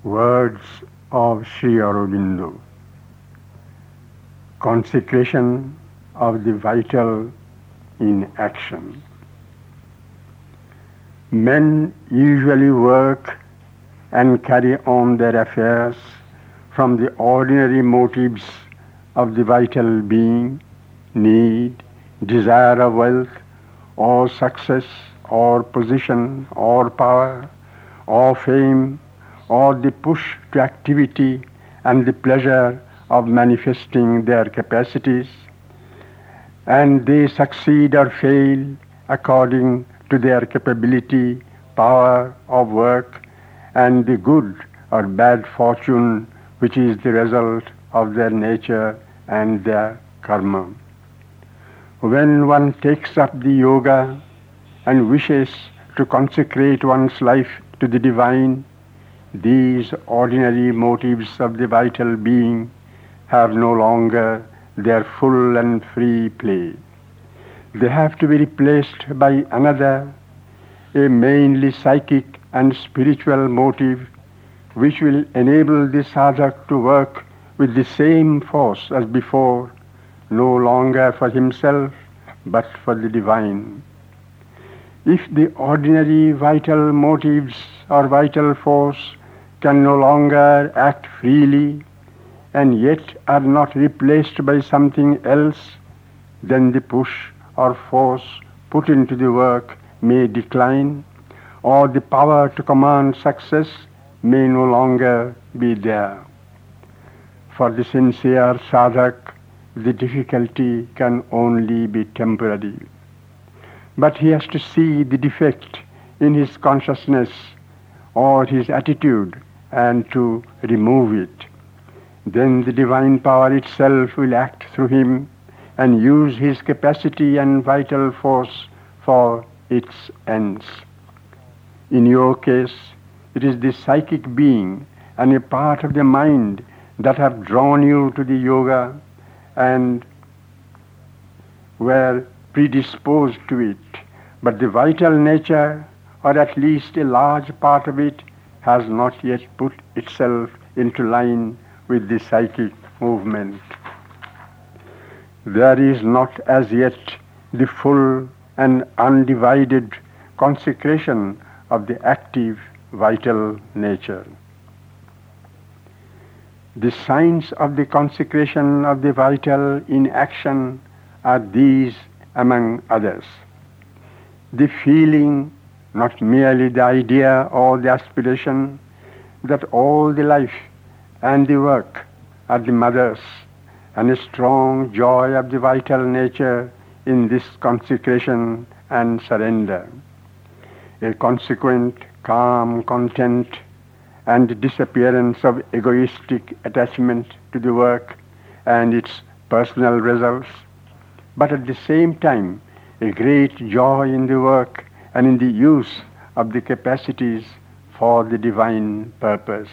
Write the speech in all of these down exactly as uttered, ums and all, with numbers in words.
Words of Sri Aurobindo. Consecration of the vital in action. Men usually work and carry on their affairs from the ordinary motives of the vital being, need, desire of wealth, or success, or position, or power, or fame, or the push to activity and the pleasure of manifesting their capacities, and they succeed or fail according to their capability, power of work, and the good or bad fortune which is the result of their nature and their karma. When one takes up the yoga and wishes to consecrate one's life to the divine, these ordinary motives of the vital being have no longer their full and free play. They have to be replaced by another, a mainly psychic and spiritual motive which will enable the sadhak to work with the same force as before, no longer for himself but for the divine. If the ordinary vital motives or vital force can no longer act freely and yet are not replaced by something else, then the push or force put into the work may decline, or the power to command success may no longer be there. For the sincere sadhak, the difficulty can only be temporary. But he has to see the defect in his consciousness or his attitude and to remove it. Then the divine power itself will act through him and use his capacity and vital force for its ends. In your case, it is the psychic being and a part of the mind that have drawn you to the yoga and were predisposed to it. But the vital nature, or at least a large part of it, has not yet put itself into line with the psychic movement. There is not as yet the full and undivided consecration of the active vital nature. The signs of the consecration of the vital in action are these among others. The feeling, not merely the idea or the aspiration, that all the life and the work are the mother's, and a strong joy of the vital nature in this consecration and surrender. A consequent calm content and disappearance of egoistic attachment to the work and its personal results, but at the same time a great joy in the work and in the use of the capacities for the divine purpose.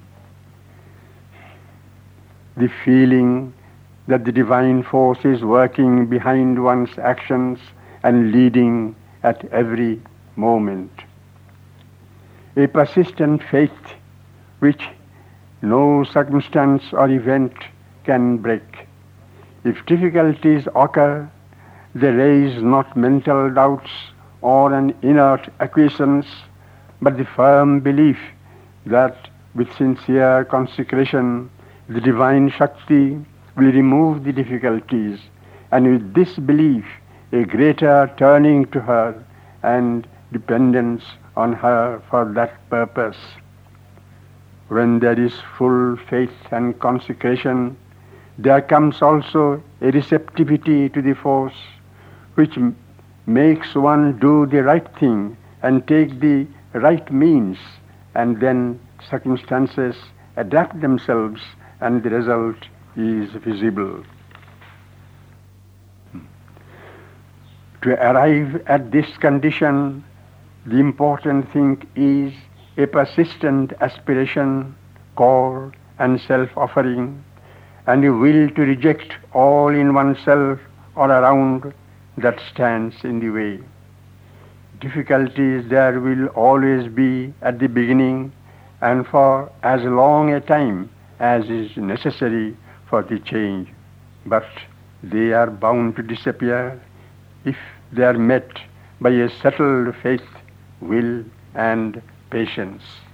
The feeling that the divine force is working behind one's actions and leading at every moment. A persistent faith which no circumstance or event can break. If difficulties occur, they raise not mental doubts or an inert acquiescence, but the firm belief that with sincere consecration, the divine Shakti will remove the difficulties, and with this belief, a greater turning to her and dependence on her for that purpose. When there is full faith and consecration, there comes also a receptivity to the force which m- makes one do the right thing and take the right means, and then circumstances adapt themselves and the result is visible. To arrive at this condition, the important thing is a persistent aspiration, call and self-offering, and a will to reject all in oneself or around that stands in the way. Difficulties there will always be at the beginning, and for as long a time as is necessary for the change. But they are bound to disappear if they are met by a settled faith, will, and patience.